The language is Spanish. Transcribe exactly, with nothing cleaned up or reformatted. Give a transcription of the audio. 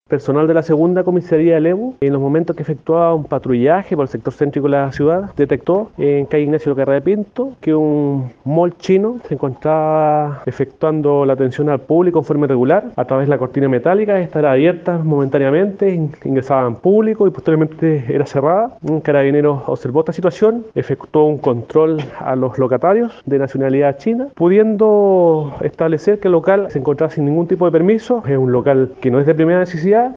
Personal de la segunda comisaría de Lebu, en los momentos que efectuaba un patrullaje por el sector céntrico de la ciudad, detectó en calle Ignacio Carrera de Pinto que un mall chino se encontraba efectuando la atención al público en forma irregular a través de la cortina metálica. Esta era abierta momentáneamente, ingresaban público y posteriormente era cerrada. Un carabinero observó esta situación, efectuó un control a los locatarios de nacionalidad china, pudiendo establecer que el local se encontraba sin ningún tipo de permiso. Es un local que no es de primera necesidad